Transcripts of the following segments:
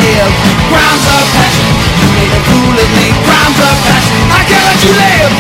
live. Crimes of passion, you made a fool of me. Crimes of passion, I can't let you live.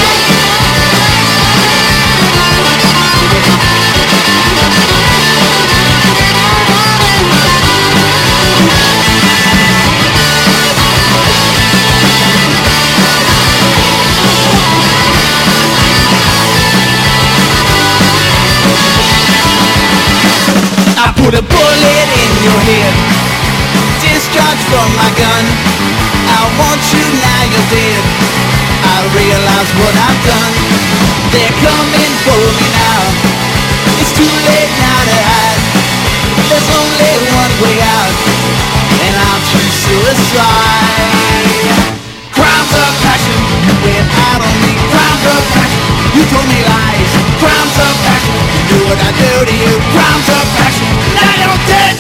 I put a bullet in your head, discharge from my gun. I want you, now you're dead. I realize what I've done. They're coming for me now. It's too late now to hide. There's only one way out, and I'll choose suicide. Crimes of passion, you went out on me. Crimes of passion, you told me lies. Crimes of passion, you knew what I do to you. Crimes of passion, now you're dead.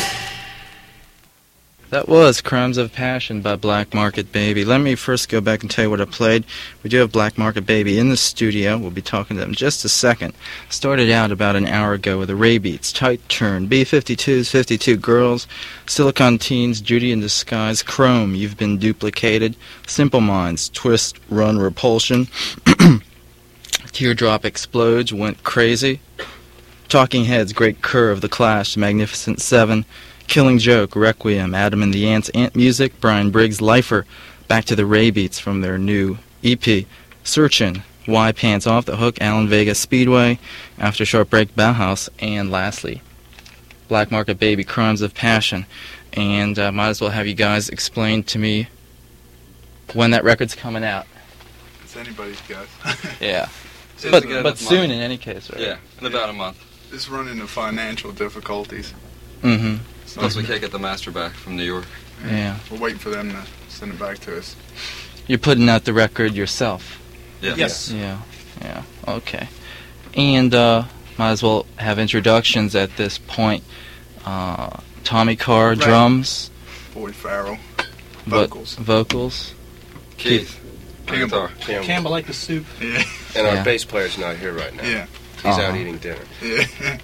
That was Crimes of Passion by Black Market Baby. Let me first go back and tell you what I played. We do have Black Market Baby in the studio. We'll be talking to them in just a second. Started out about an hour ago with the Ray Beats, Tight Turn, B-52s, 52 Girls, Silicon Teens, Judy in Disguise, Chrome, You've Been Duplicated, Simple Minds, Twist, Run, Repulsion, Teardrop Explodes, Went Crazy, Talking Heads, Great Curve, The Clash, Magnificent Seven, Killing Joke, Requiem, Adam and the Ants, Ant Music, Brian Briggs, Lifer, back to the Ray Beats from their new EP, Searchin', Why Pants Off the Hook, Alan Vega, Speedway, After Sharp Break, Bauhaus, and lastly, Black Market Baby, Crimes of Passion. And might as well have you guys explain to me when that record's coming out. It's anybody's guess. Yeah. But soon in any case, right? Yeah, in about a month. It's run into financial difficulties. Mm-hmm. Plus we can't get the master back from New York. Yeah. We're waiting for them to send it back to us. You're putting out the record yourself? Yeah. Yes. Yeah. Okay. And might as well have introductions at this point. Tommy Carr, Right. drums. Boyd Farrell, But- vocals. Vocals. Keith. Campbell. Guitar. Campbell like the soup. Yeah. And Yeah. our bass player's not here right now. Yeah. He's out Uh-huh. eating dinner. Yeah.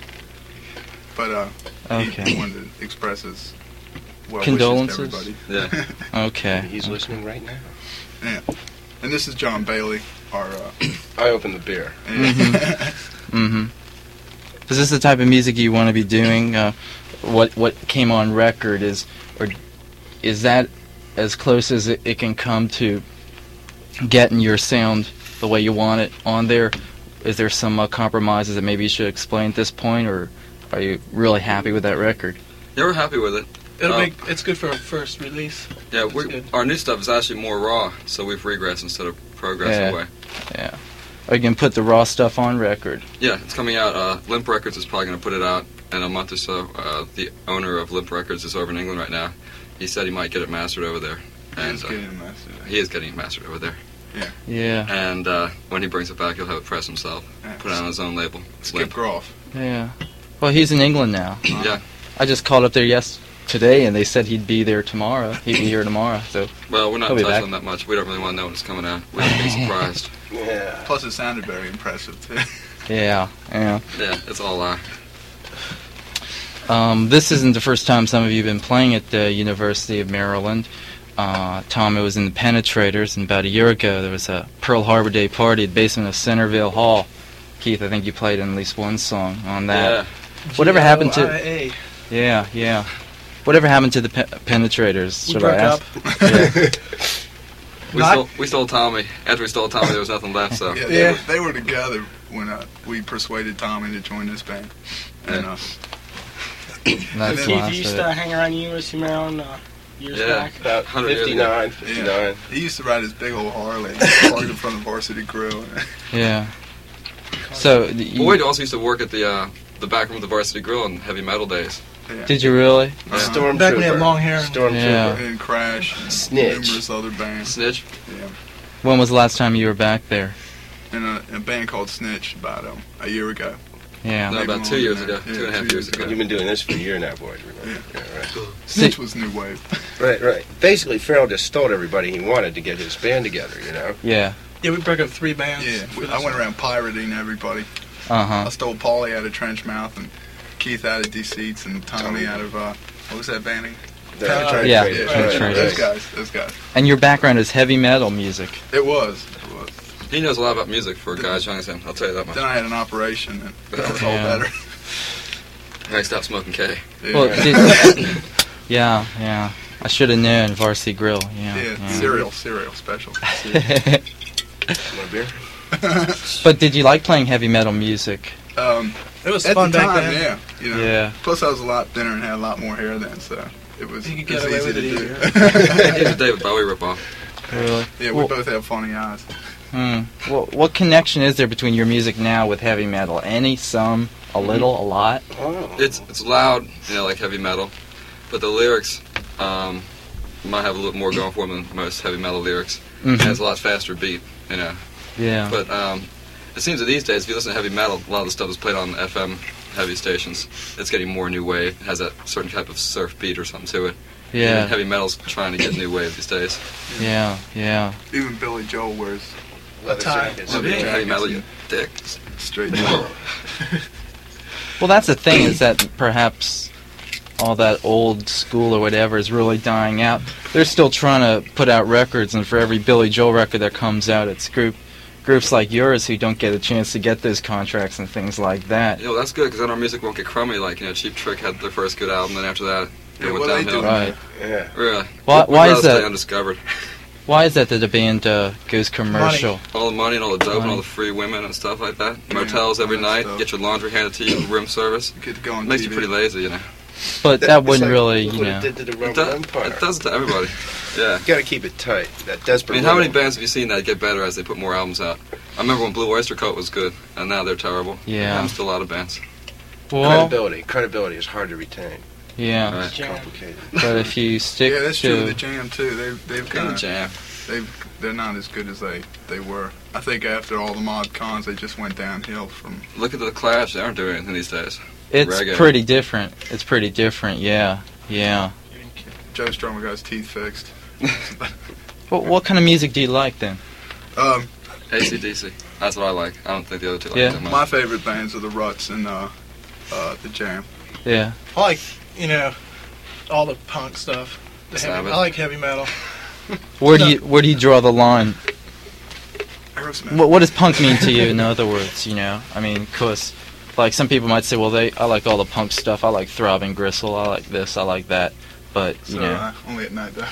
But Okay. he wanted to express his well Condolences? wishes to everybody. Yeah. Okay. He's listening right now. Yeah. And this is John Bailey, our I opened the beer. Mm-hmm. Is this the type of music you want to be doing? What came on record is that as close as it can come to getting your sound the way you want it on there? Is there some compromises that maybe you should explain at this point, or are you really happy with that record? Yeah, we're happy with it. It's good for a first release. Yeah, It's good. our new stuff is actually more raw, so we've regressed instead of progressed away. Yeah. Are you going to put the raw stuff on record? Yeah, it's coming out. Limp Records is probably going to put it out in a month or so. The owner of Limp Records is over in England right now. He said he might get it mastered over there. And he is getting it mastered over there. Yeah. And when he brings it back, he'll have it pressed himself. Put it on his own label. Skip Limp. Groff. Yeah. Well, he's in England now. Yeah. I just called up there today, and they said he'd be there tomorrow. He'd be here tomorrow. So. Well, we're not He'll in be touch back. with him that much. We don't really want to know when it's coming out. We're just being surprised. Yeah. Plus, it sounded very impressive too. Yeah. Yeah, it's all This isn't the first time some of you have been playing at the University of Maryland. Tommy was in the Penetrators, and about a year ago there was a Pearl Harbor Day party at the basement of Centerville Hall. Keith, I think you played at least one song on that. Whatever happened to? GLIA. Yeah. Whatever happened to the Penetrators? We Should broke I ask? up. We stole Tommy. After we stole Tommy, there was nothing left. So Yeah, they were together when we persuaded Tommy to join this band. And That's Keith, the you last used of to it. hang around University of Maryland years Yeah. back. About 100 years 59, ago. 59. he used to ride his big old Harley, parked in front of Varsity Grill. Yeah. So, Boyd also used to work at the back room of the Varsity Grill in heavy metal days. did you really? Stormtrooper. Back when he had long hair. Stormtrooper. Yeah. And Crash, and Snitch. numerous other bands. Snitch. Yeah. When was the last time you were back there? In a band called Snitch about a year ago. Yeah. No, Maybe about 2 longer years than ago. that. Yeah, 2.5 years ago. You've been doing this for a year now, Boyd. Remember? Yeah, right. Snitch was new wave. Right. Basically, Farrell just stole everybody he wanted to get his band together, you know? Yeah. Yeah, we broke up 3 bands. Yeah, for I this went one. around pirating everybody. Uh-huh. I stole Paulie out of Trenchmouth and Keith out of Deceits and Tommy out of what was that band? Penetrator. Yeah, Yeah, Penetrator. those guys. And your background is heavy metal music. It was. He knows a lot about music for guys young as him. I'll tell you that much. Then I had an operation, and that was all Yeah. better. I stopped smoking K. Yeah. Well, yeah. I should have known Varsity Grill. Yeah. Cereal special. Want a beer? But did you like playing heavy metal music? It was At fun the back time, then. yeah. Yeah. Plus, I was a lot thinner and had a lot more hair then, so it was, You could it was get away easy with to it do. easier. He's a David Bowie ripoff. Really? Yeah, we both have funny eyes. Well, what connection is there between your music now with heavy metal? Any, some, a little, a lot? Oh. It's loud, like heavy metal, but the lyrics might have a little more going for them than most heavy metal lyrics. Mhm. And it's a lot faster beat, Yeah. But it seems that these days, if you listen to heavy metal, a lot of the stuff is played on FM heavy stations. It's getting more new wave. It has that certain type of surf beat or something to it. Yeah. And heavy metal's trying to get new wave these days. Yeah. Even Billy Joel wears Leather tie. jackets. So being heavy metal, you dick. straight Joel. Well, that's the thing, is that perhaps all that old school or whatever is really dying out. They're still trying to put out records, and for every Billy Joel record that comes out, it's groups like yours who don't get a chance to get those contracts and things like that. That's good, because then our music won't get crummy. Like, Cheap Trick had their first good album, then after that, it Yeah, went well, they downhill. do. Right. Yeah. Really. Why We'd rather is that? stay undiscovered. Why is that the band goes commercial? All the money and all the dope and all Money. the free women and stuff like that. Yeah, Motels every all that night. stuff. Get your laundry handed to you. Room service. Get to go on Makes TV. you pretty lazy, But that It's wouldn't like really, what it did to the It Roman does, Empire. it does to everybody. Yeah. You gotta keep it tight. That I desperate. mean, how many little- bands have you seen that get better as they put more albums out? I remember when Blue Oyster Cult was good, and now they're terrible. Yeah. I'm still a lot of bands. Well, Credibility is hard to retain. yeah. Right. Jam. Complicated. But if you stick Yeah, that's true with the to, Jam too. They've Kind kind of of jam. they're not as good as they were. I think after all the mod cons, they just went downhill from. Look at the Clash. They aren't doing anything these days. it's reggae. pretty different. Yeah. Joe Strummer got his teeth fixed. What kind of music do you like then? AC/DC. That's what I like. I don't think the other two like Yeah. that much. My favorite bands are the Ruts and the Jam. Yeah. I like, all the punk stuff. Sabbath. I like heavy metal. Where do you draw the line? Aerosmith. What does punk mean to you? In other words, I mean, 'cause like some people might say, well, I like all the punk stuff. I like Throbbing Gristle. I like this. I like that. But So, only at night though.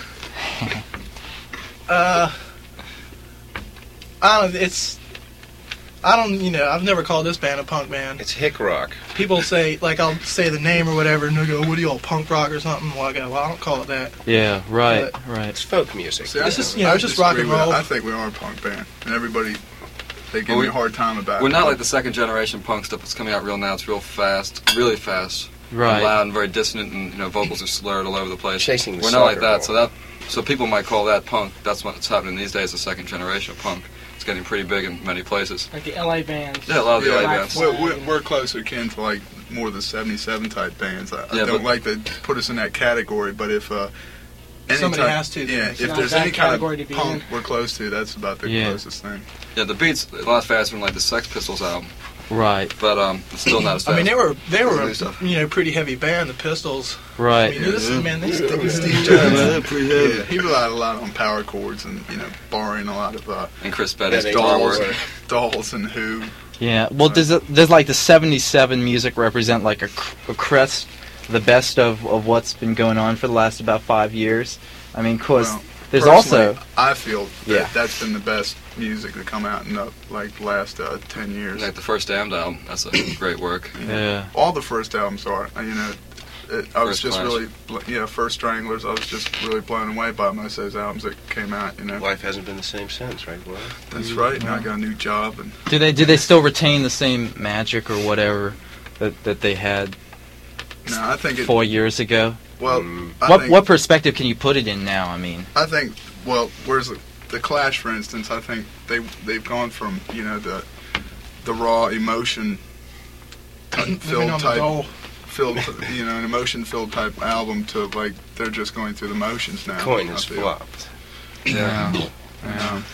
I've never called this band a punk band. It's hick rock. People say, I'll say the name or whatever, and they'll go, what are you all, punk rock or something? Well, I go, well, I don't call it that. yeah, right. It's folk music. See, It's I- just, I it's just rock and disagree with roll. that. I think we are a punk band, and everybody they give Well, me a hard time about it. We're not like the second generation punk stuff that's coming out real now. It's real fast, really fast, Right. and loud and very dissonant, and vocals are slurred all over the place. Chasing the We're not like soccer that. ball. So people might call that punk. That's what's happening these days. The second generation of punk. It's getting pretty big in many places. Like the LA bands. Yeah, a lot of the Yeah, LA Black bands. Flag. We're closer akin to like more of the '77 type bands. I Yeah, don't but- like to put us in that category, but if any Somebody type- has to, then. yeah, It's if not there's that any kind category to of be punk in. we're close to, that's about the Yeah. closest thing. Yeah, the beats a lot faster than like the Sex Pistols album, Right. but it's still not as fast. I mean, they were Good stuff. a pretty heavy band, the Pistols. I Right. mean, this man, they stick with Steve Jones. Yeah, he relied a lot on power chords and borrowing a lot of and Chris Betty's Yeah, they guitar all work. were. Dolls and Who. Yeah. Well, does like the '77 music represent like a crest, the best of what's been going on for the last about 5 years? I mean, 'cause Well, there's personally, also I feel that Yeah. that's been the best music to come out in the last 10 years. Like the first Damned album. That's a great work. yeah. All the first albums are. I was First just Clash. really, First Stranglers. I was just really blown away by most of those albums that came out. Life hasn't been the same since, right, Will? That's right. Now I got a new job, and Do they still retain the same magic or whatever that they had no, I think it. 4 years ago? Well, Mm. What perspective can you put it in now? I mean, I think. Well, whereas the Clash, for instance, I think they've gone from the raw emotion Living filled on the type. dole. An emotion-filled type album to like they're just going through the motions now. Coin I has feel. flopped. yeah. Yeah.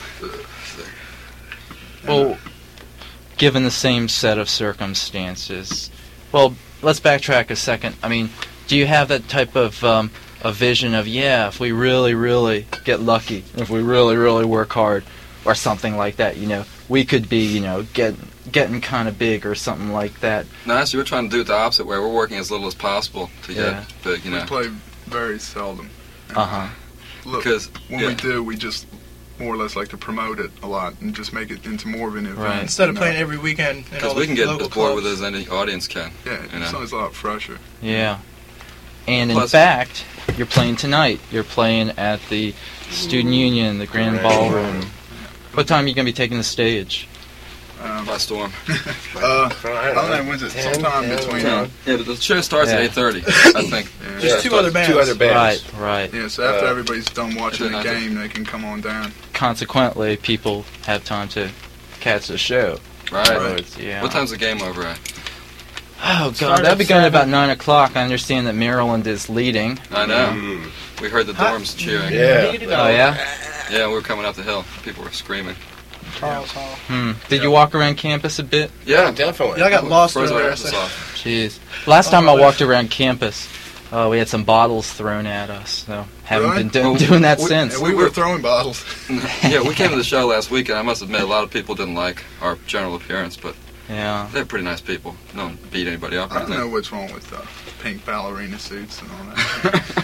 Well, given the same set of circumstances, well, let's backtrack a second. I mean, do you have that type of a vision of, if we really, really get lucky, if we really, really work hard, or something like that, we could be, getting kind of big or something like that. No, actually, we're trying to do it the opposite way. We're working as little as possible to get big, We play very seldom. Look, Because when we do, we just more or less like to promote it a lot and just make it into more of an event. Right. Instead of playing every weekend. Because we can get as bored with it as any audience can. Yeah, it's always a lot fresher. Yeah. And in Plus- fact, you're playing tonight. You're playing at the Student Union, the Grand Ballroom. What time are you going to be taking the stage? By storm. I don't know, when's it? Sometime between... Yeah, but the show starts at 8:30, I think. There's two other bands. Two other bands. Right. Yeah, so after everybody's done watching the I think- game, they can come on down. Consequently, people have time to catch the show. Right. Yeah. What time's the game over at? Oh, Start God, that'll at be going 7. about 9 o'clock. I understand that Maryland is leading. I know. Mm. We heard the dorms cheering. Yeah. Oh, yeah? Yeah, we were coming up the hill. People were screaming. Charles Hall. Did you walk around campus a bit? Yeah, Definitely. Yeah, I got lost Froze over our there. asses off. Jeez. Last time I yeah. walked around campus, we had some bottles thrown at us. So haven't Really? been doing that We- since. and we were throwing bottles. Yeah, we came to the show last week, and I must admit, a lot of people didn't like our general appearance, but Yeah. they're pretty nice people. No one beat anybody up or I don't know anything. what's wrong with pink ballerina suits and all that.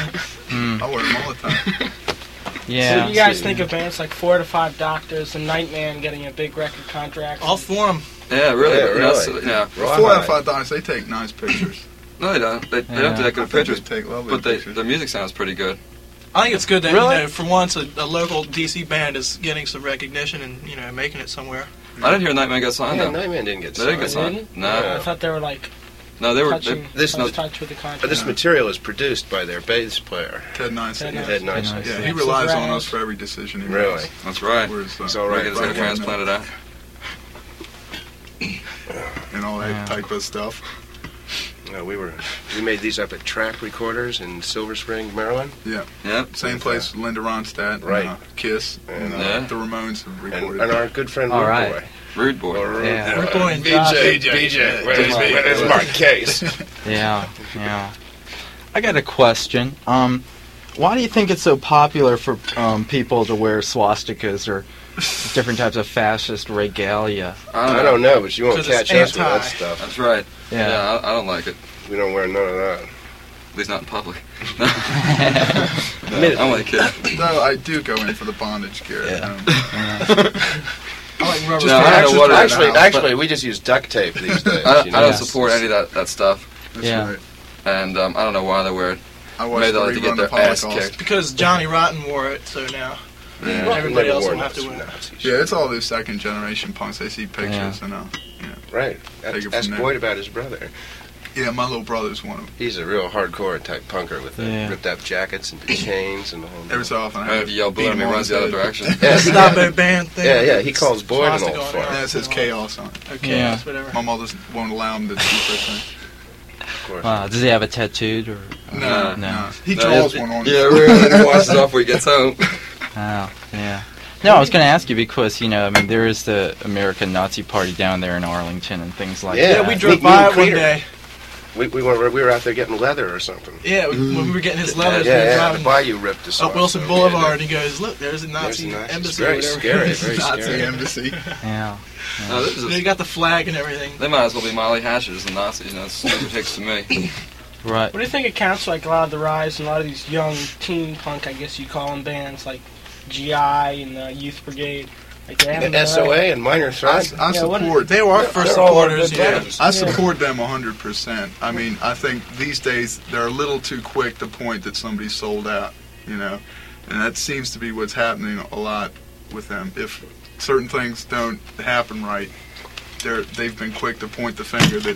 I wear them all the time. Yeah. So you guys think of bands like 4 to 5 Doctors and Nightman getting a big record contract? All for them. Yeah, really. Yeah, You know, really. so, you know, Rawhide. 4 out of 5 dollars, they take nice pictures. no, they don't. They don't do that I good think pictures, they take lovely but pictures. their music sounds pretty good. I think it's good that Really? for once a local DC band is getting some recognition and making it somewhere. I didn't hear Nightman got signed Yeah, though. Nightman didn't get They didn't get signed. signed. Didn't? No, I thought they were like no, they were. touching this- touch with the contract. But this material is produced by their bass player, Ted Nice. Ted Yeah, Nice. Ted Nice. Nice. he Yeah. relies on Right. us for every decision he Really? makes. That's right. Whereas, He's all We right. get his hair transplanted out. and all that Yeah. type of stuff. No, we made these up at Track Recorders in Silver Spring, Maryland. Yep. Same place Linda Ronstadt, Right. and, Kiss, and Yeah. the Ramones have And, recorded. and our good friend All Rude right. Boy. Rude boy. Yeah. Rude Boy and Josh. BJ, where's my case? Yeah. I got a question. Why do you think it's so popular for people to wear swastikas or different types of fascist regalia? I don't know, but you won't 'Cause it's catch us with anti. that stuff. That's right. Yeah. Yeah, I don't like it. We don't wear none of that. At least not in public. Admit it. I'm like it. Though I do go in for the bondage gear. Yeah. I like rubber. No, I don't know what it is. Actually, we just use duct tape these days. I you know? don't Yeah. support any of that stuff, That's Yeah. right. and I don't know why they wear it. I watched Maybe the they like to get rerun their of ass Holocaust. kicked. Because Johnny Rotten wore it, so now Yeah. everybody Never else wore will have to Nazi- wear it. Nazi Yeah, shit. it's all those second generation punks. They see pictures and Right. Take it Ask from Boyd about his brother. yeah, my little brother's one of them. He's a real hardcore type punker with the Yeah. ripped up jackets and the chains and the whole Every so often, I And have if you yell beat blue at him me, on runs his the other head. direction. Yeah. Stop it band thing. Yeah, he calls Boyd an Swastika old on fart. there. Yeah, it says chaos on it. Okay, Yeah. that's whatever. My mother won't allow him to keep her thing. Of course. Wow, does he have it tattooed or? No, No. He No, draws yeah, one on. Yeah, really. He washes it off when he gets home. Oh, yeah. No, I was going to ask you because, there is the American Nazi Party down there in Arlington and things like Yeah. that. Yeah, we Me- drove me by and it one Creeder. day. We were out there getting leather or something. Yeah, when we were getting his leathers, we Yeah, were yeah. The driving bayou ripped us up off, Wilson so Boulevard, and he goes, "Look, there's a Nazi There's a Nazi. embassy." Very or whatever. scary, very Nazi scary. embassy. Yeah. No, this is They got the flag and everything. they might as well be Molly Hatchers and Nazis. That's what it takes to me. Right. What do you think accounts for like a lot of the rise in a lot of these young teen punk, I guess you call them, bands like GI and the Youth Brigade? Like they haven't The been SOA around. and Minor I Threat. Yeah, what- support. They were our first They're all supporters. good Yeah. bands. I support them 100%. I mean, I think these days they're a little too quick to point that somebody's sold out, and that seems to be what's happening a lot with them. If certain things don't happen right, they've been quick to point the finger that,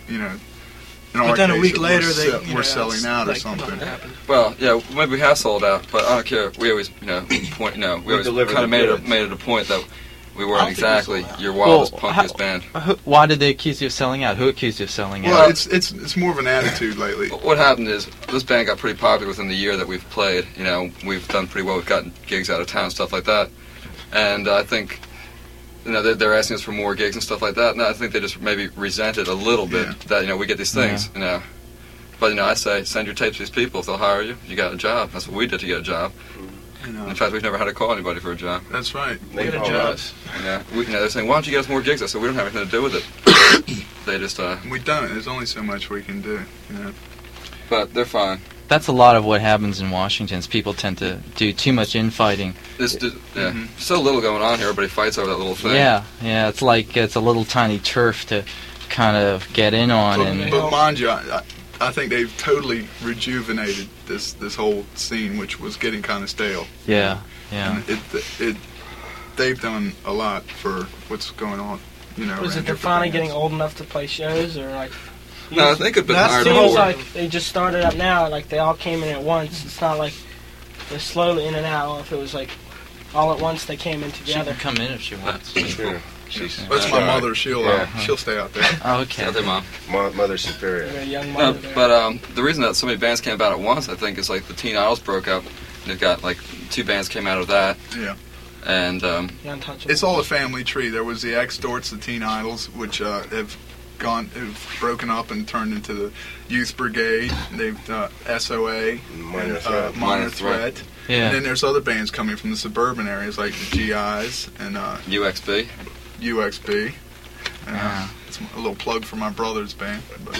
in our But then a case, week that later, we're selling out or like, something. nothing happened. Well, yeah, maybe we have sold out, but I don't care. We always, point. We always deliver kind of the made goods. it a point that we I weren't don't think we exactly sold out. your wildest, Well, punkiest band. Why did they accuse you of selling out? Who accused you of selling Well, out? it's more of an attitude lately. But what happened is this band got pretty popular within the year that we've played. We've done pretty well. We've gotten gigs out of town, stuff like that. And I think, they're asking us for more gigs and stuff like that. And I think they just maybe resent it a little bit Yeah. that we get these things. But, you know, I say, send your tapes to these people. If they'll hire you, you got a job. That's what we did to get a job. You know, In fact, we've never had to call anybody for a job. that's right. They Get a call job. us. Yeah, they're saying, why don't you get us more gigs? I said, we don't have anything to do with it. They just, We don't. There's only so much we can do. You know. but they're fine. That's a lot of what happens in Washington. Is people tend to do too much infighting. So little going on here. Everybody fights over that little thing. Yeah, it's like it's a little tiny turf to kind of get in on. But mind you, I think they've totally rejuvenated this whole scene, which was getting kind of stale. Yeah. And they've done a lot for what's going on. You know. Was around it they're here for finally bands. getting old enough to play shows, or like? No, they could have been That's hired the It whole- seems before. like they just started up now. Like they all came in at once. It's not like they're slowly in and out. If it was like all at once, they came in She together. can come in if she wants. Sure. That's my mother. She'll stay out there. Oh, okay. Yeah, their mom. Mother Superior. They're a young No, mother there. but the reason that so many bands came about at once, I think, is like the Teen Idols broke up. And they've got like 2 bands came out of that. Yeah. And The Untouchables. It's all a family tree. There was the X-Dorts, the Teen Idols, which have broken up and turned into the Youth Brigade. They've SOA, Minor and, Threat. Minor Threat. Yeah. And then there's other bands coming from the suburban areas like the GIs and UXB. UXB. Yeah. It's a little plug for my brother's band. But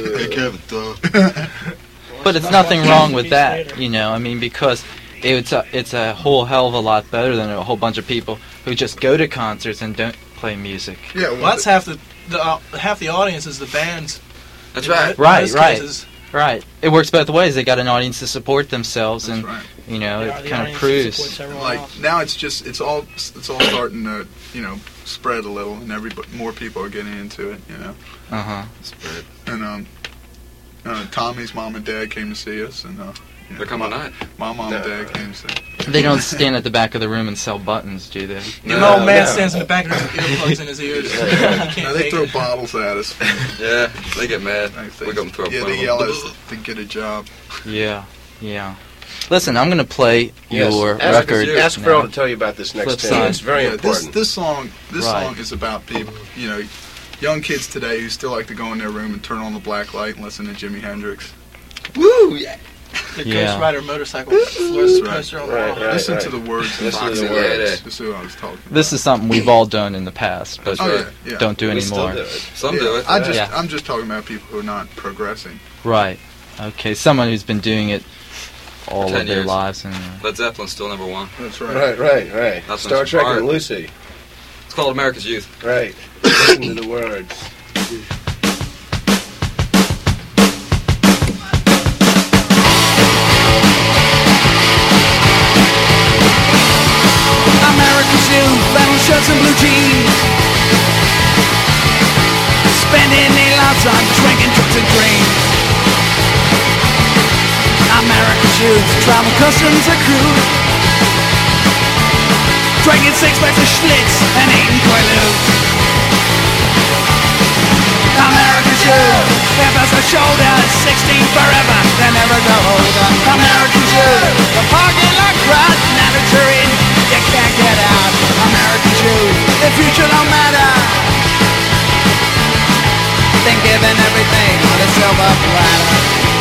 But it's nothing wrong with that, you know. I mean, because it's a whole hell of a lot better than a whole bunch of people who just go to concerts and don't play music. yeah, Well, that's half the half the audience is the bands. That's In right. Right, most right. cases. Right. It works both ways. They got an audience to support themselves, that's and right. you know, Yeah, it the kind of audience proves. supports everyone Like else. now, it's all starting to spread a little, and more people are getting into it. You know. Uh huh. And Tommy's mom and dad came to see us, and They're coming tonight. my mom and dad came to see. They don't stand at the back of the room and sell buttons, do they? An old man stands in the back of his earplugs in his ears. He can't No, they take throw it. bottles at us. Yeah, they get mad. Like We go and throw yeah, one they of yell them. at us to get a job. Yeah. Listen, I'm gonna play your Yes. record. Ask now. Phil to tell you about this next Flip thing. side. It's very Yeah, important. This song Right. is about people, young kids today who still like to go in their room and turn on the black light and listen to Jimi Hendrix. Woo! Yeah. The Yeah. Ghost Rider motorcycle fluorescent Right. poster on the Right, wall. right. Listen to the words. Listen to the Foxy words. Lady. This is who I was talking about. This is something we've all done in the past, but Oh yeah, yeah. don't do We still anymore. do it. Some Yeah, do it. Yeah. I'm just talking about people who are not progressing. Right. Okay. Someone who's been doing it all 10 of their years. lives, and Led Zeppelin's still #1. That's right. Right. That's Star Trek smart. and Lucy. It's called America's Youth. Right. Listen to the words. American shoes, flannel shirts and blue jeans. Spending their lives on drinking, drugs and dreams. American shoes, travel customs are crude. Drinking 6 packs of Schlitz and eating Quaaludes. American shoes, if it's a shoulder, 16 forever, they never go older. American shoes, the parking lot crowd, now that you're in, you can't get out. American shoes, the future don't matter. Then giving everything on a silver platter.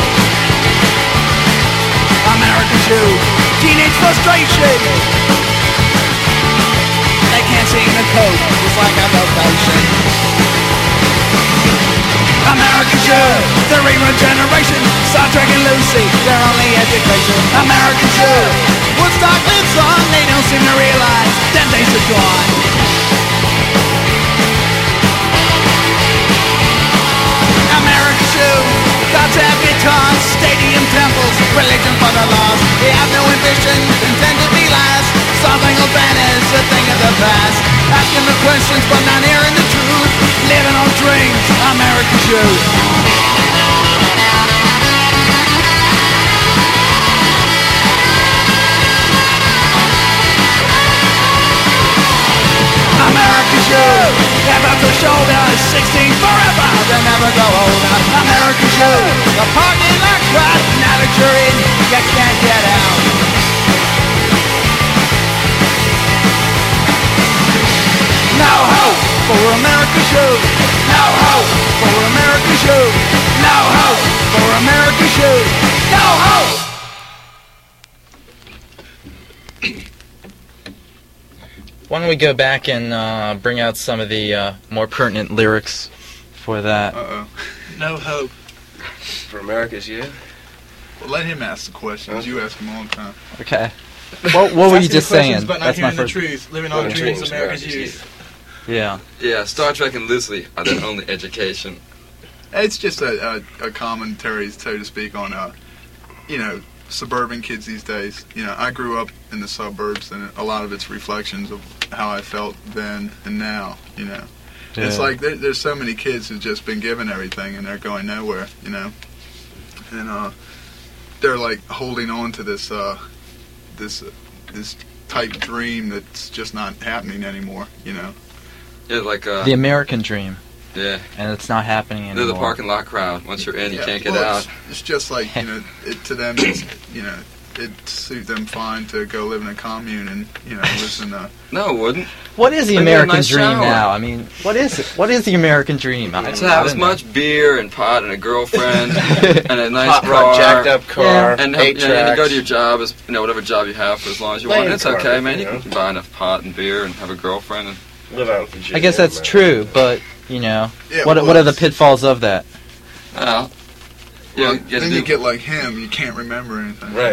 American shoes, teenage frustration. They can't seem to cope, it's like a vocation. American shoes, the rerun generation. Star Trek and Lucy, their only education. American shoes, Woodstock lives on. They don't seem to realize them days are gone. American shoes, cartel guitars, stadium temples, religion for the lost. They have no ambition, intend to be last. Star-Spangled Banner's a thing of the past. Asking the questions but not hearing the truth. Living on dreams, American shoes. American shoes, never to shoulder, 16 forever, they never go older. American shoes, the parking lot crowd, now that you're in, you can't get out. No hope for American shoes, no hope for American shoes, no hope for American don't we go back and bring out some of the more pertinent lyrics for that? No hope. For America's youth? Well, let him ask the questions. You ask him all the time. Okay. What were you just saying? But not That's my hearing the first. truth. Living on dreams, America's youth. Yeah. Yeah, Star Trek and loosely are the only education. It's just a commentary, so to speak, on suburban kids these days. I grew up in the suburbs, and a lot of it's reflections of how I felt then and now. Yeah. It's like there's so many kids who've just been given everything and they're going nowhere. And they're like holding on to this type dream that's just not happening anymore. Yeah, like the American dream. Yeah. And it's not happening anymore. They're the parking lot crowd. Once you're in, you can't get out. It's just like, to them, it suits them fine to go live in a commune and, listen to... No, it wouldn't. What is the Maybe American a nice dream shower. now? I mean, what is it? What is the American dream? To have as much beer and pot and a girlfriend and a nice Hot car. rod, jacked up car, and, eight and go tracks. to your job, as whatever job you have for as long as you Lane want. It's car, okay, man. You you know. can buy enough pot and beer and have a girlfriend. And Live out in Virginia. I guess that's man. true, but, what are the pitfalls of that? Then you get like him, you can't remember anything. Right.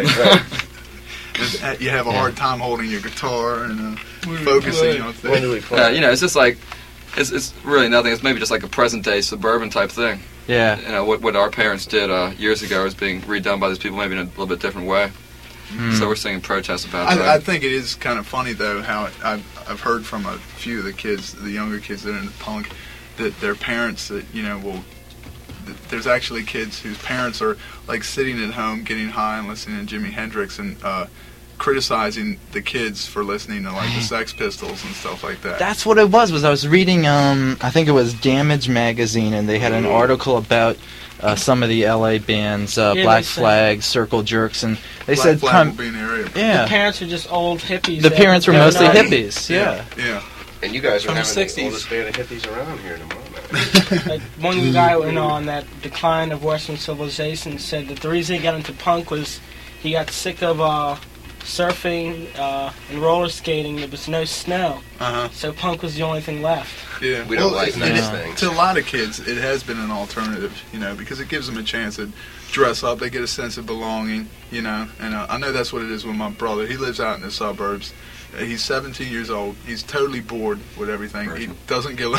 You have a hard time holding your guitar and focusing on When do things. we play? it's just like, it's really nothing. It's maybe just like a present-day suburban type thing. Yeah. What our parents did years ago is being redone by these people maybe in a little bit different way. So we're singing protests about that. I think it is kind of funny, though, how I've heard from a few of the kids, the younger kids that are into punk, that their parents that, there's actually kids whose parents are, like, sitting at home getting high and listening to Jimi Hendrix and criticizing the kids for listening to, like, the Sex Pistols and stuff like that. That's what it was I was reading, I think it was Damage Magazine, and they had an article about some of the LA bands, Black Flag, Circle Jerks, and they said... Black Flag will be an area. Yeah. The parents are just old hippies. The parents were mostly not- hippies, yeah. And you guys are From the having 60s. the oldest band of hippies around here tomorrow night. Like one guy went on that decline of Western civilization said that the reason he got into punk was he got sick of surfing and roller skating. There was no snow, so punk was the only thing left. Yeah, We don't like nice things. To a lot of kids, it has been an alternative, because it gives them a chance to dress up. They get a sense of belonging, And I know that's what it is with my brother. He lives out in the suburbs. He's 17 years old. He's totally bored with everything. He doesn't get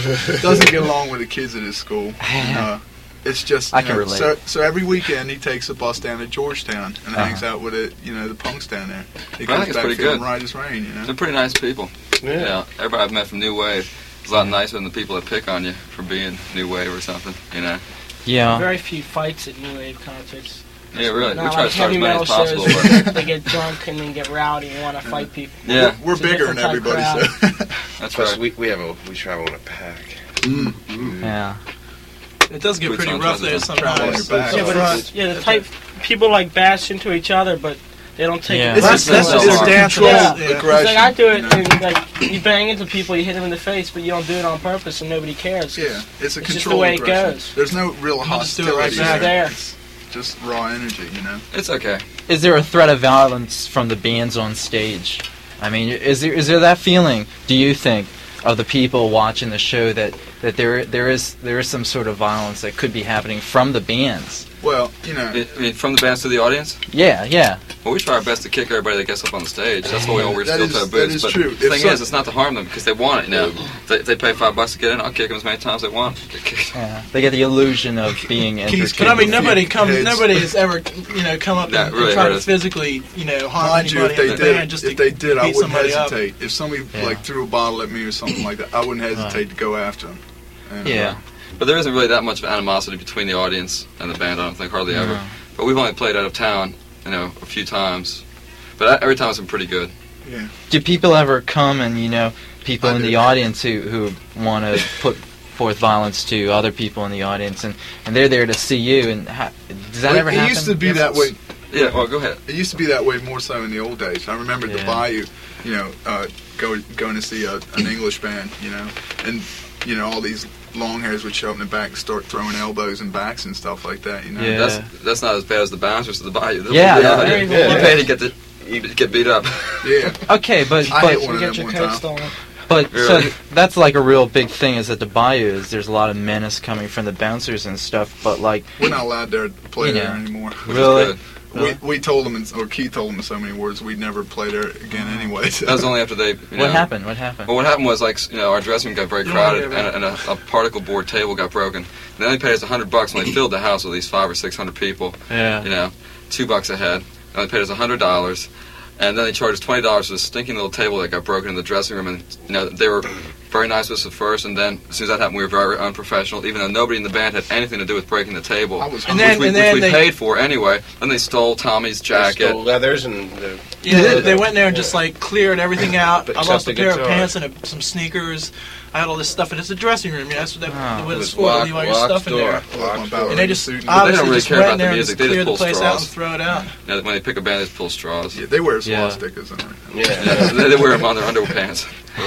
along with the kids at his school. And, it's just I can relate. So every weekend he takes a bus down to Georgetown and hangs out with the punks down there. He But I comes think it's back pretty feeling good. right as rain. They're pretty nice people. Yeah. Everybody I've met from New Wave is a lot nicer than the people that pick on you for being New Wave or something, Yeah. Very few fights at New Wave concerts. Yeah, really. Not We try like to start heavy as many metal as possible. shows. But They get drunk and then get rowdy and want to fight people. yeah, We're It's a bigger than different type everybody, crowd. so. that's Plus, right. we travel in a pack. Yeah. It does get Boots pretty on rough top there of the- Travel on your sometimes. back. Yeah, but Front. the type people like bash into each other, but they don't take Yeah. it. It's just That's so just hard. dance Yeah. rules. Yeah. Aggression, It's like I do it, you know? and like you bang into people, you hit them in the face, but you don't do it on purpose, and nobody cares. Yeah, it's a It's just controlled the way it aggression. goes. There's no real I'll just do it hostility right back. there. There. It's just raw energy, It's okay. Is there a threat of violence from the bands on stage? I mean, is there that feeling, do you think, of the people watching the show that there is some sort of violence that could be happening from the bands? Well, I mean, from the bands to the audience? Yeah. Well, we try our best to kick everybody that gets up on the stage. That's why we all wear That steel-toe is- boots. that is but true. the If thing some- is, it's not to harm them because they want it, If they pay $5 to get in, I'll kick them as many times as they want. Yeah. They get the illusion of being entertained. But I mean, nobody Heads. has ever, come up That and really try hurt to us. physically, harm mind you, anybody if they in the did, band just if to they did, I beat wouldn't somebody up. hesitate. If somebody Yeah. threw a bottle at me or something like that, I wouldn't hesitate to go after them. And, Yeah. But there isn't really that much of animosity between the audience and the band, I don't think, hardly ever. But we've only played out of town, a few times. But every time it's been pretty good. Do people ever come and, people I in do. the audience who want to put forth violence to other people in the audience, and they're there to see you, and does that ever happen? It used to be that way. Yeah, well, go ahead. It used to be that way more so in the old days. I remember at the Yeah. Bayou, going to see an English band, and all these long hairs would show up in the back and start throwing elbows and backs and stuff like that. Yeah. That's not as bad as the bouncers at the Bayou. Yeah, yeah. You pay to get you get beat up. Yeah. Okay, but I hit one You of get them your one coat time. stolen. But Really? so that's like a real big thing is at the bayous. There's a lot of menace coming from the bouncers and stuff. But like, We're not allowed to play You there know. anymore. really, We told them, or Keith told them in so many words, we'd never play there again anyway. So. That was only after they. what happened? What happened? Well, what happened was our dressing room got very You crowded, don't wanna and a particle board table got broken. And they only paid us $100 when they filled the house with these 500 or 600 people. Yeah. $2 a head. They only paid us $100, and then they charged us $20 for this stinking little table that got broken in the dressing room. And they were very nice with us at first, and then as soon as that happened, we were very unprofessional. Even though nobody in the band had anything to do with breaking the table, I was And hungry. then- which we they- paid for anyway. Then they stole Tommy's They jacket. stole leathers and Yeah, they went there and just like cleared everything out. I Except lost a the pair of guitar. pants and some sneakers. I had all this stuff, and it's a dressing room. Yeah, that's what Oh. what It it's was for. Leave all your locked stuff in door. there. Locked About door. And they just suit. But they obviously don't really just care went about the there and music, just they just cleared the pull place out straws. and throw it out. When they pick a band, they just pull straws. Yeah, they wear Yeah. swastikas in there. Yeah. they wear them on their underpants.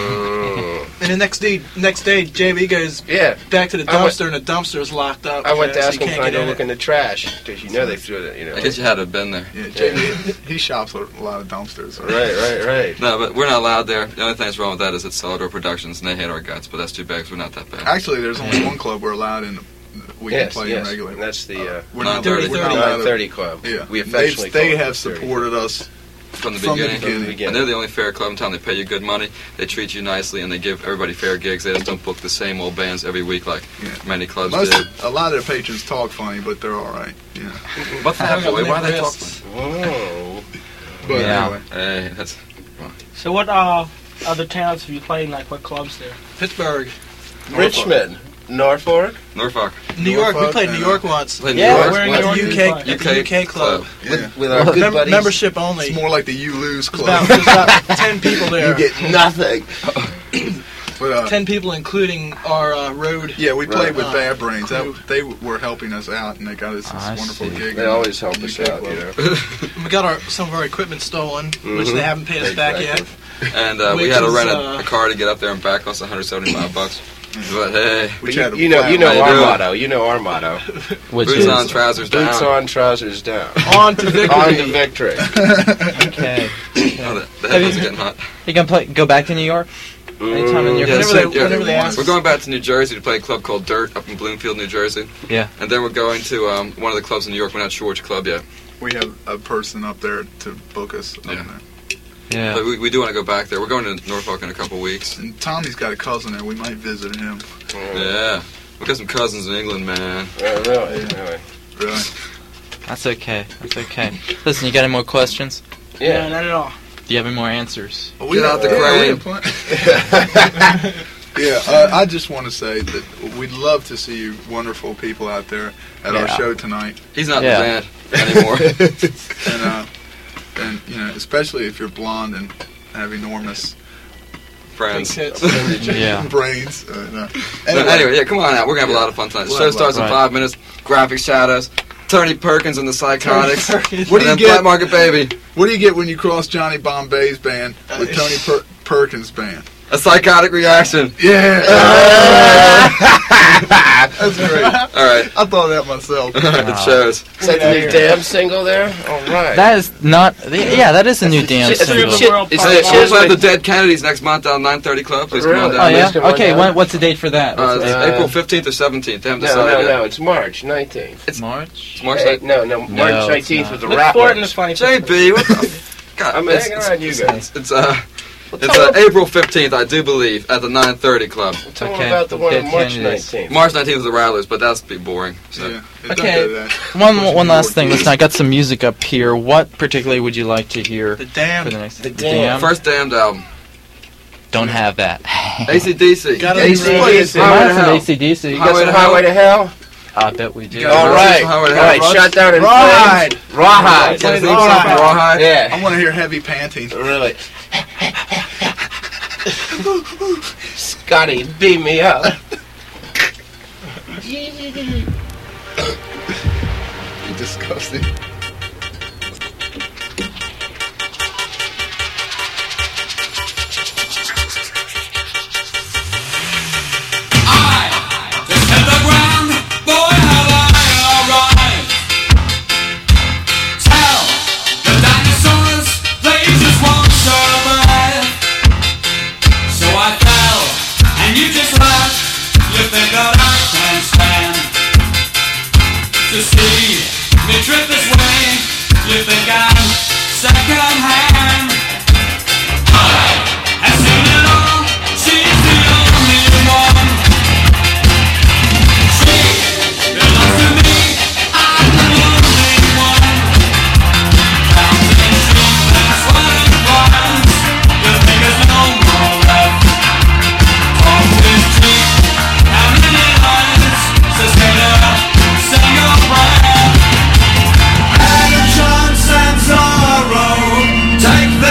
And the next day, JB goes Yeah. back to the I went- dumpster, and the dumpster is locked up. I went to so ask you him, can't can I get go in look it. in the trash? Because they threw it, I guess you had to have been there. Yeah, Jamie, he shops at a lot of dumpsters. So. Right. No, but we're not allowed there. The only thing that's wrong with that is it's Celador Productions, and they hate our guts. But that's too bad 'cause we're not that bad. Actually, there's only one club we're allowed in. We can play in regularly. And that's the We're not 930. we're not allowed to- 930 Club. Yeah, We affectionately they call it have 930. supported us From the from the beginning. beginning. And they're the only fair club in town. They pay you good money. They treat you nicely, and they give everybody fair gigs. They just don't book the same old bands every week like Yeah. many clubs Most, do. a lot of their patrons talk funny, but they're all right. Yeah. What's that, Hung up boy? on Why their they talk? wrists. Oh. But Yeah. anyway, Hey, that's So what other towns have you played in? Like what clubs there? Pittsburgh, Richmond. Norfolk. Norfolk. New York. We Norfolk played New and, York once. Played Yeah, New York. we're in What? New York. UK, UK the UK club. yeah. With our good buddies. Membership only. It's more like the You Lose There's Club. about 10 people there. You get nothing. But, 10 people, including our road. yeah, we played with Right. Bad Brains. Crew. they were helping us out, and they got us this I wonderful see. gig. They in always the help us UK out, club. you know. We got some of our equipment stolen, which Mhm. they haven't paid us back yet. And we Which had to is, rent a car to get up there and back. Cost $175. But hey, Which But had a you know flat our How you doing? motto. You know our motto. Which boots is on, trousers down. Boots on, trousers down. On to victory. On to victory. okay. Oh, the headphones are getting hot. You can go back to New York anytime in New York. Yeah, Whenever so- they, yeah. whenever they ask We're us. going back to New Jersey to play a club called Dirt up in Bloomfield, New Jersey. Yeah. And then we're going to one of the clubs in New York. We're not sure which club yet. We have a person up there to book us up Yeah. there. Yeah. But we do want to go back there. We're going to Norfolk in a couple weeks. And Tommy's got a cousin there. We might visit him. Yeah. We got some cousins in England, man. Really. Really. That's okay. That's okay. Listen, you got any more questions? No, Yeah. not at all. Do you have any more answers? Well, Get out the crane. Yeah, I just want to say that we'd love to see you wonderful people out there at our Yeah. show tonight. He's not Yeah. in the band anymore. And you know, especially if you're blonde and have enormous Friends. Big tits. Yeah. brains. Anyway, yeah, come on out. We're going to have a lot of fun tonight. The show starts in Right. 5 minutes. Graphic Shadows. Tony Perkins and the Psychotics. What do and you then get? Black Market Baby. What do you get when you cross Johnny Bombay's band with Tony Perkins' band? A psychotic reaction. Yeah, that's great. All right. I thought that myself. It shows. Is that the new Damn single there? All right. That is not. Yeah, that is a new damn It's a single. shit- World it's Pop a Hey, Song. we'll cheers play the with- Dead Kennedys next month down 930 Club. Please come on Really? Oh down. yeah. Let's go on Okay. down. What's the date for that? It's Uh, April 15th or 17th. They haven't No, decided yet. it's March 19th. It's March. March Hey, 9th. no, March it's 19th not. with the Look for it in the Rattlers. 25th. JB, what the God, I'm hanging around you guys. It's April 15th, I do believe, at the 930 Club. Tell them Okay, about the one Dead on March Kennedys. 19th. March 19th is the Rattlers, but that's be boring. So. Yeah, it Okay. don't go to that. One last thing. Listen, I got some music up here. What particularly would you like to hear The for damn. the next? The Damned. First Damned album. Don't have that. AC/DC. Gotta AC/DC. Mine's Highway to an Hell. AC/DC. You got some Highway to Hell? I bet we do. Yeah. All right. Highway to All right, Hell. shut down in Rawhide. flames. Rawhide. Can I sing Rawhide. something from Rawhide? Yeah. I want to hear heavy panting. Really. Scotty, beat me up. You're disgusting. Tell the dinosaurs they see me trip this way, you think I'm second hand. I've seen it all, she's the only one. She belongs to me, I'm the only one. Counting sheep and swallowing vines, you think there's no more left. Talk is cheap, how many lines, says Taylor, sing your prayer. And a chance and sorrow, take the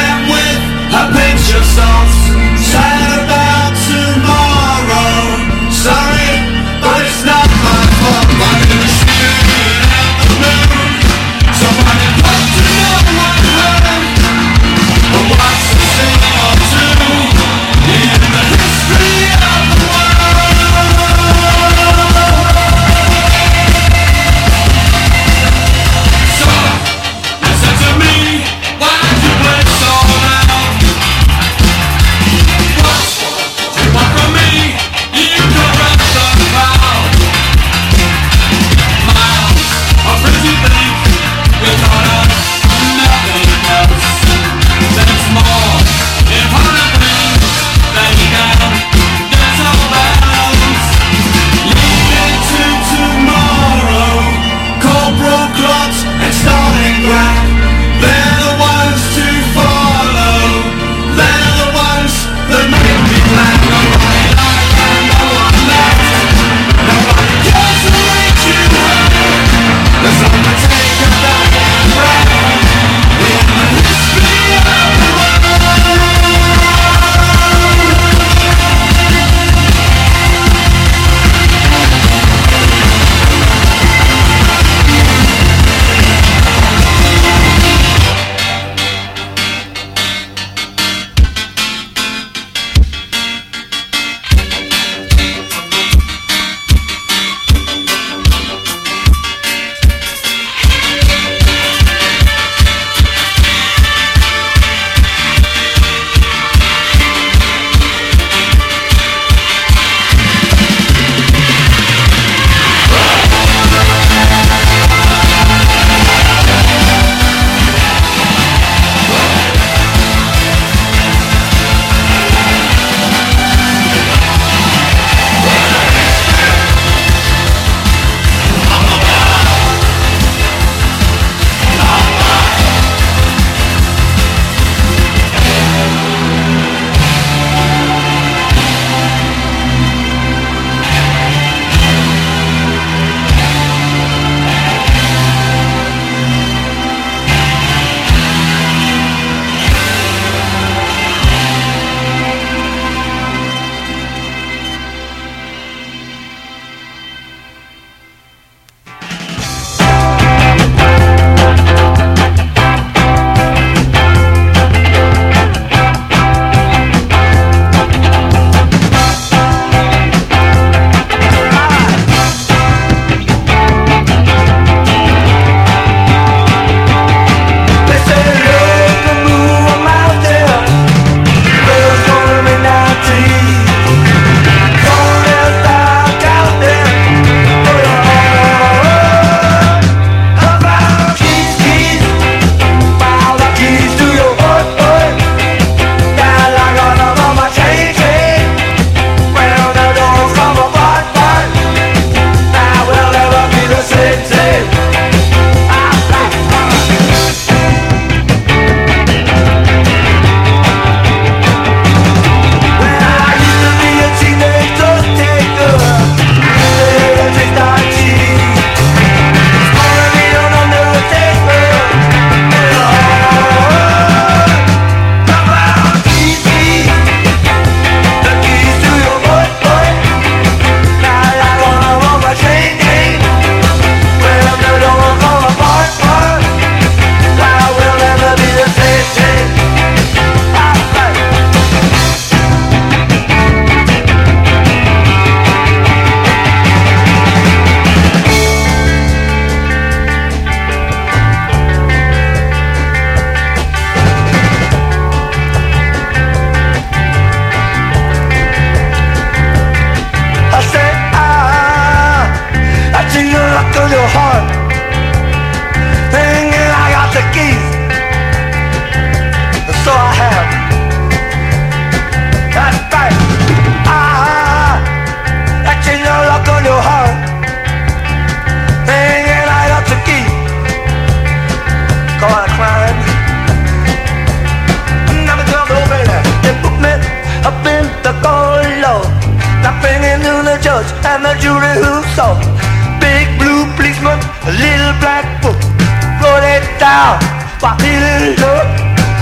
now. My feeling is up.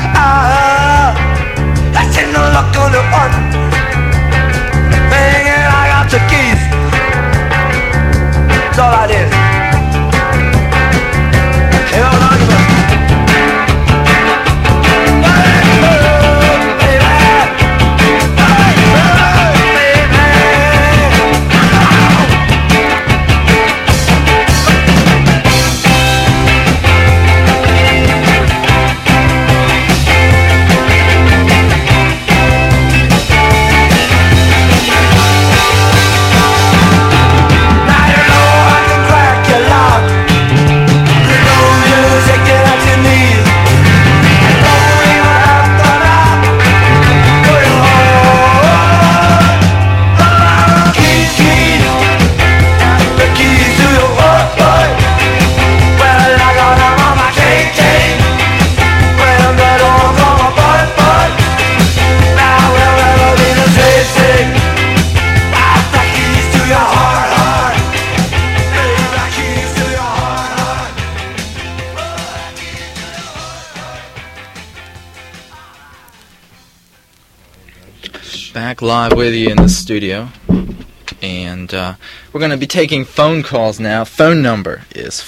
I see no luck on the heart. Man, I got the keys. That's all I did. Hey, hold on, Back live with you in the studio, and we're going to be taking phone calls now. Phone number is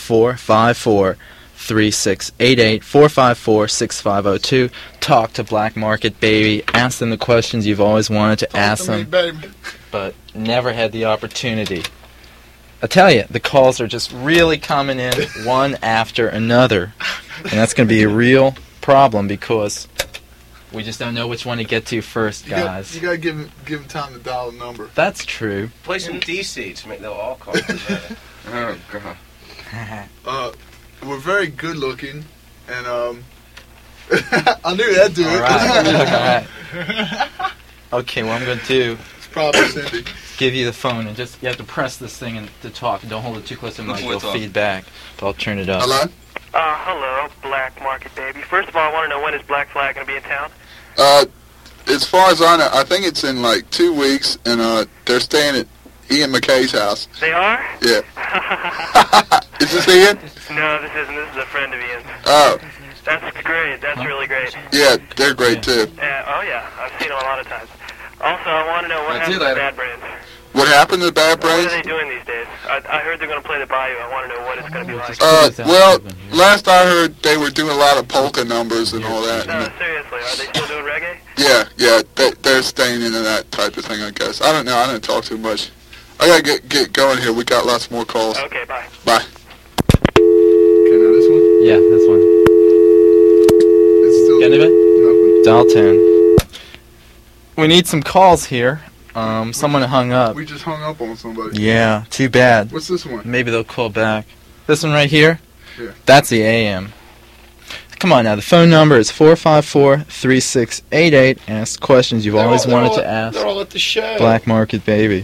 454-3688, 454-6502. Talk to Black Market Baby. Ask them the questions you've always wanted to ask them, but never had the opportunity. I tell you, the calls are just really coming in one after another, and that's going to be a real problem because we just don't know which one to get to first, guys. You gotta give him time to dial a number. That's true. Play some DC to make them all call. Oh, God. We're very good looking, and I knew that'd do it. All right. Okay, what I'm going to do It's probably Cindy. give you the phone and just you have to press this thing and to talk. Don't hold it too close to the mic. It'll Talk. feedback. But I'll turn it up. Hello? Hello, Black Market Baby. First of all, I want to know when is Black Flag going to be in town? As far as I know, I think it's in like 2 weeks, and they're staying at Ian McKay's house. They are? Yeah. Is this Ian? No, this isn't. This is a friend of Ian's. Oh, That's great. That's really great. yeah, they're great too. Oh, yeah. I've seen them a lot of times. Also, I want to know what I'll see happened you to later. Bad Brains. What happened to Bad What are Brains? they doing these days? I heard they're going to play the Bayou. I want to know what it's going to be like. Well, last I heard, they were doing a lot of polka numbers and all that. No, seriously. Are they still doing reggae? Yeah, they're staying into that type of thing, I guess. I don't know. I don't talk too much. I gotta get going here. We got lots more calls. Okay, bye. Bye. Okay, now this one. Yeah, this one. It's still Got anybody? nothing. Dial 10. We need some calls here. Someone hung up. We just hung up on somebody. Yeah, too bad. What's this one? Maybe they'll call back. This one right here? Yeah. That's the AM. Come on now, the phone number is 454-3688. Ask questions you've always wanted to ask. They're all at the show. Black Market Baby.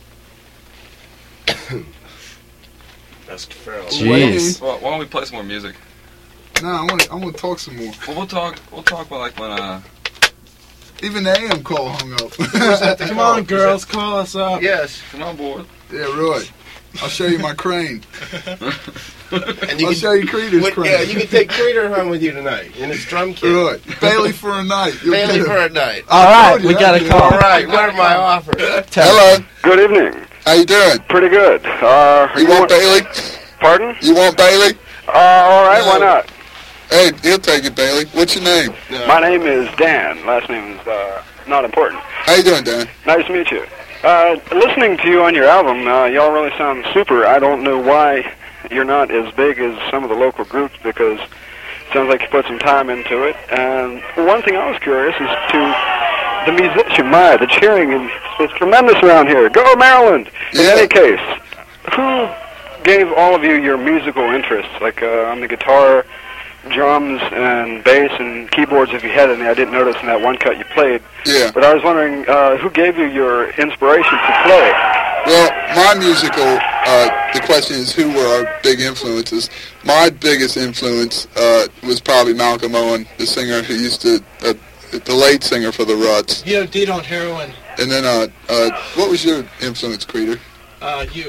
That's Farrell. Jeez. Well, why don't we play some more music? No, I want to talk some more. Well, we'll talk about like when Even the AM call hung up. Come on, girls, call us up. Yes. come on board. Yeah, Roy. I'll show you my crane. And I'll show you Creeder's crane. Yeah, you can take Creeder home with you tonight in his drum kit. Roy. Bailey for a night. You'll Bailey get for him. a night. All right, you we got that, a dude. call. All right, what are my offers? Hello. Good evening. How you doing? Pretty good. You want Bailey? Pardon? You want Bailey? All right, No. why not? Hey, he'll take it, Bailey. What's your name? My name is Dan. Last name is not important. How you doing, Dan? Nice to meet you. Listening to you on your album, y'all really sound super. I don't know why you're not as big as some of the local groups because it sounds like you put some time into it. And one thing I was curious is to the musician, the cheering is tremendous around here. Go Maryland! In Yeah. any case, who gave all of you your musical interests, like on the guitar, drums, and bass, and keyboards, if you had any? I didn't notice in that one cut you played. Yeah. But I was wondering, who gave you your inspiration to play? Well, my musical, the question is who were our big influences. My biggest influence was probably Malcolm Owen, the singer who used to, the late singer for the Ruts. You know, on heroin. And then, what was your influence, Creeder? You.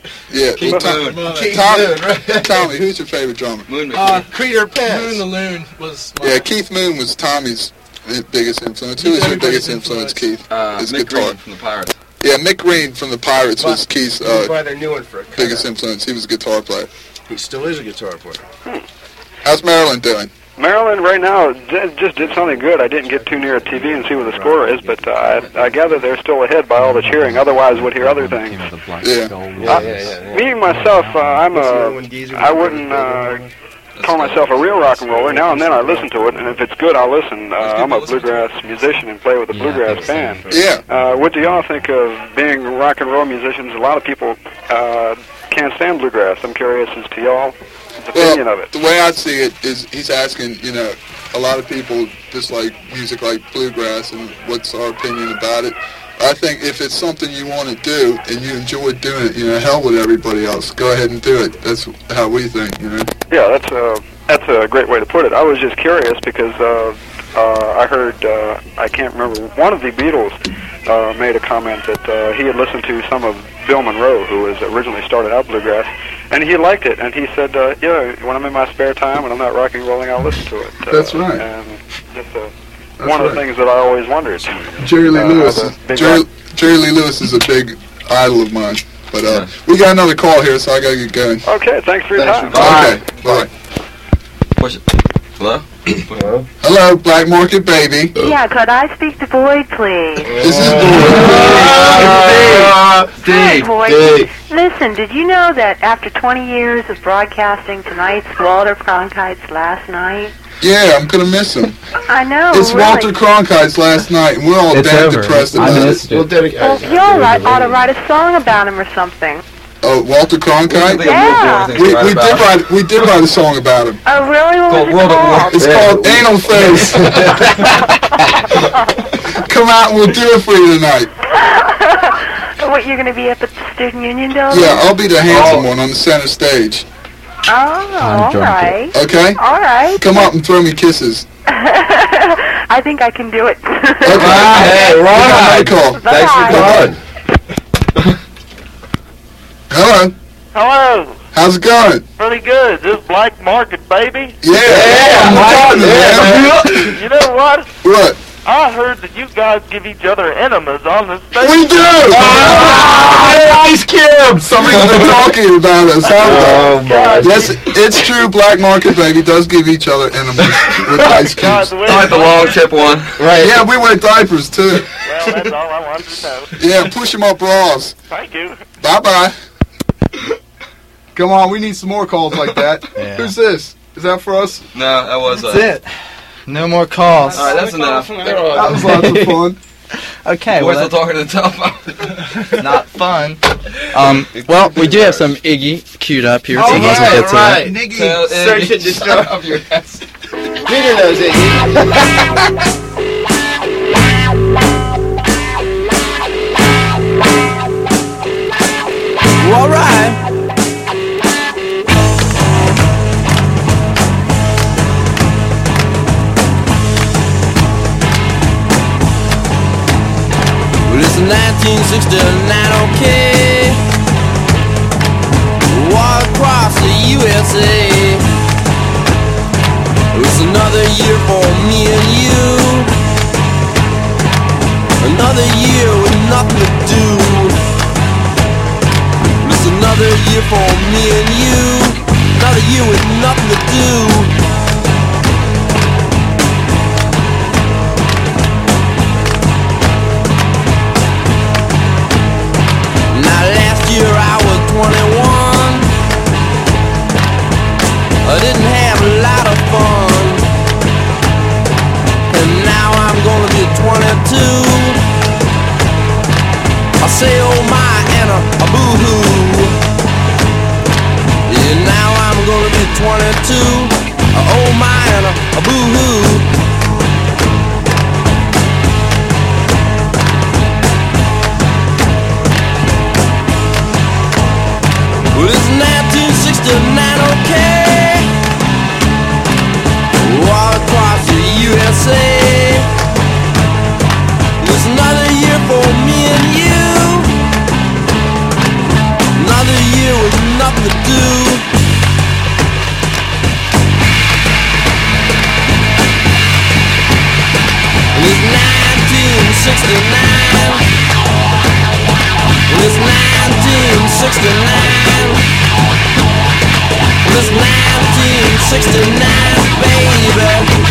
Yeah. Keith Well, Moon. Tommy, who's your favorite drummer? Moon McKee. Creeder Pence. Moon the Loon was my Yeah, Keith Moon was Tommy's biggest influence. Who was your biggest influence, Keith? His Mick guitar. Green from the Pirates. Yeah, Mick Green from the Pirates was Keith's Buy their new one for a biggest influence. He was a guitar player. He still is a guitar player. How's Maryland doing? Maryland right now just did something good. I didn't get too near a TV and see what the score is, but I gather they're still ahead by all the cheering. Otherwise, would hear other things. Yeah. Me myself, I wouldn't call myself a real rock and roller. Now and then I listen to it, and if it's good, I'll listen. I'm a bluegrass musician and play with a bluegrass band. Yeah. What do y'all think of being rock and roll musicians? A lot of people can't stand bluegrass. I'm curious as to y'all's opinion of it. The way I see it is he's asking, a lot of people just like music like bluegrass, and what's our opinion about it. I think if it's something you want to do and you enjoy doing it, hell with everybody else. Go ahead and do it. That's how we think, Yeah, that's a great way to put it. I was just curious because I heard, I can't remember, one of the Beatles made a comment that he had listened to some of Bill Monroe, who was originally started out bluegrass, and he liked it, and he said, yeah, when I'm in my spare time and I'm not rock and rolling, I'll listen to it. That's right. And that's one of the things that I always wondered. Jerry Lee Lewis. Jerry Lee Lewis is a big idol of mine. But we got another call here, so I gotta get going. Okay, thanks for your time. Okay, bye. Push it. Hello? Hello? Hello, Black Market Baby. Yeah, could I speak to Boyd, please? This is Hi, Boyd. Listen, did you know that after 20 years of broadcasting, tonight's Walter Cronkite's last night? Yeah, I'm gonna miss him. I know, It's really. Walter Cronkite's last night, and we're all damn depressed about it. Well, you ought to write a song about him or something. Oh, Walter Cronkite? Yeah. We did write a song about him. Oh, really? What was it called? It's called Anal Face. Come out and we'll do it for you tonight. What, you're going to be up at the Student Union building? Yeah, I'll be the handsome one on the center stage. Oh, all right. Okay? All right. Come up and throw me kisses. I think I can do it. Okay. Hey, right. Call. Thanks for calling. Hello. Hello. How's it going? Pretty good. This is Black Market, baby. Yeah. I'm man. You know what? What? I heard that you guys give each other enemas on the stage. We do! Ice Cube! Somebody's been talking about us, haven't they? Yes, it's true, Black Market Baby does give each other enemas with ice cubes. Like the long tip one. Right. Yeah, we wear diapers, too. Well, that's all I wanted to know. Yeah, push them up bras. Thank you. Bye-bye. Come on, we need some more calls like that. Yeah. Who's this? Is that for us? No, that was That's it. No more calls. All right, that's enough. That was lots of fun. Okay, We're well, still talking to the telephone. not fun. Well, we do have some Iggy queued up here. Oh, so let's get to that. Niggy. Tell Search Iggy, and destroy. shut up your ass. Peter knows it. All right. Well, it's 1969, okay. Walk across the USA. It's another year for me and you. Another year with nothing to do. It's another year for me and you. Another year with nothing to do. Now last year I was 21. I didn't have a lot of fun. And now I'm gonna be 22. I say oh my and a boo-hoo. Yeah, now I'm gonna be 22. Oh my and a boo-hoo. Well, it's 1969, okay. All across the USA. It's another year for me and you. Another year It was 1969, baby.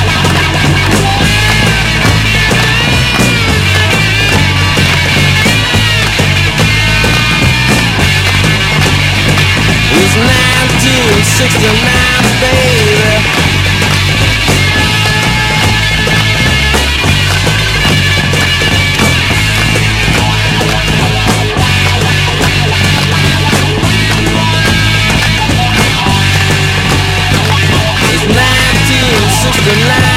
It was 1969, baby. It's 1969.